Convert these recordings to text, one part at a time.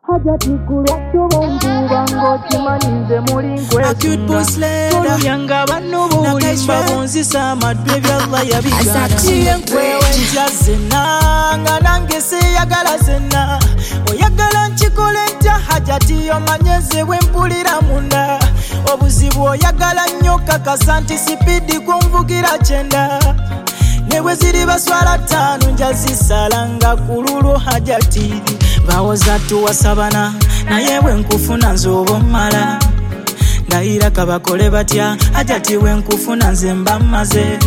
Hajati kulwakyo bonguba ng'okimanyize muli nkwesunga tolubyanga banno b'obulimba bonzisa amaddu ebyalla yabigana nkwewe ntya zenna nga nange seeyagala zenna oyagala nkikole ntya Hajati omanyeze bwe mpulira munda obuzibu oyagala nnyo kakasa nti sipidi kunvugira kyenda ne bwe ziri baswala 5 nja zisalanga kululu Hajati bawoza tuwasabana naye bwe nkufuna nze oba mmala ndayira kabakole batya Hajati bwe nkufuna nze mba mmaze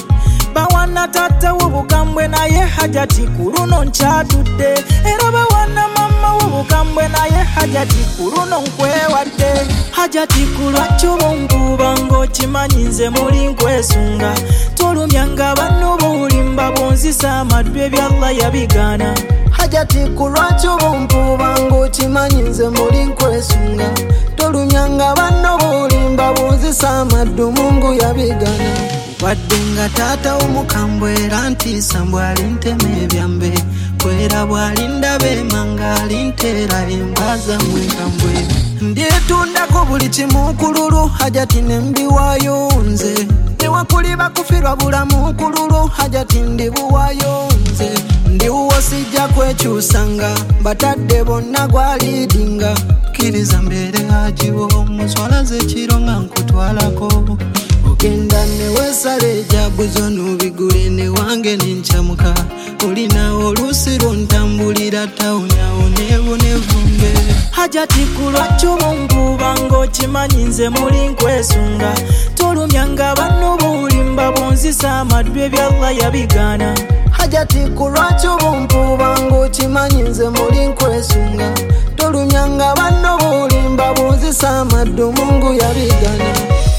bawana tata w'obukambwe naye Hajati kuluno nkyatudde era bawana mama w'obukambwe naye Hajati kuluno nkwewadde Hajati kulwakyo bonkuba ng'okimanyi nze muli nkwesunga tolumyanga banno b'obulimba bonzisa amaddu ebyalla yabigana Hajati kulwakyo bonkuba ng'okimanyi nze muli nkwesunga tolumyanga banno b'obulimba bonzisa amaddu Mungu yabigana wadde nga taata omukambwe era ntiisa mbw alintema ebyambe kwera bw'alindaba emanga alinteera embwa zammwe nkambwe ndyetundako buli kimu kululu Hajati nembiwaayo nze newakuli bakufirwa bulamu kululu Hajati ndibuwaayo nze ndiwuwo sijja kwekyusanga batadde bonna gwalidinga kkiriza mbeere hajiwo muswala z'ekiro nga nkutwalako ogenda newesala ejabuzo nubigule newange nenkyamuka olina oluusi lwontambulira tawuni awo nebunevumbe Hajati kulwakyo bonkuba ng'okimanyi nze muli nkwesunga tolumyanga banno b'obulimba bonzisa amaddu ebyalla yabigana Hajati kulwakyo bonkuba ng'okimanyi nze muli nkwesunga tolumyanga banno b'obulimba bonzisa amaddu Mungu yabigana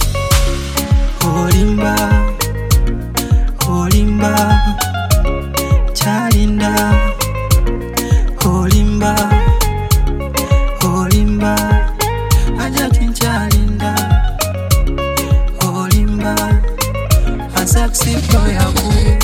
olimba olimba kyalinda olimba olimba Hajati nkyalinda olimba asakisipo yaku